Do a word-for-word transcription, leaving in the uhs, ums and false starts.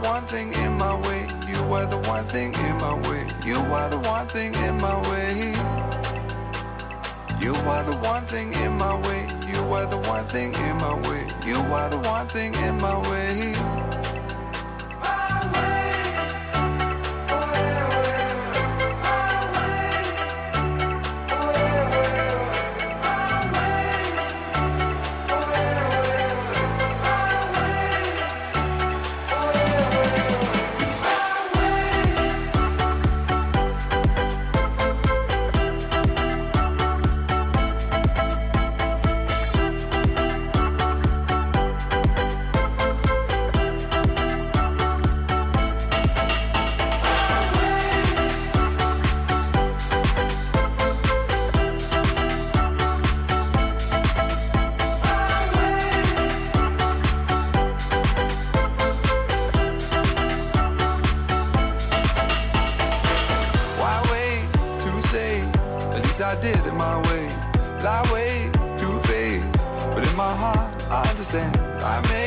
one thing in my way. You are the one thing in my way. You are the one thing in my way. You are the one thing in my way. You are the one thing in my way. You are the one thing in my way. I did it my way, but I wait to fade. But in my heart I understand I made